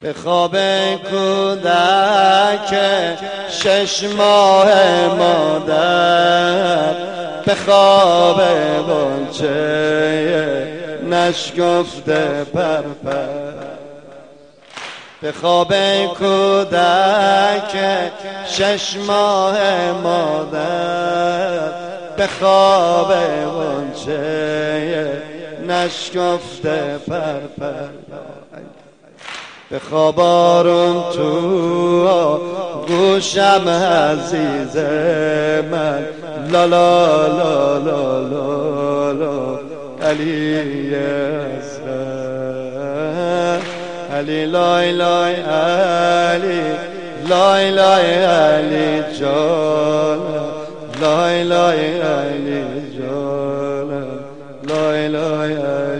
به خواب کودک 6 ماه مادر، به خواب غنچه نشکفته پرپر. به خواب کودک 6 ماه مادر، به خواب غنچه نشکفته پرپر. به خواب آروم تو گوشم عزیز من، لا لا لا لا لا لا علی اصغر، علی لای لای علی، لای لای علی جان، لای لای علی جان، لای لای علی.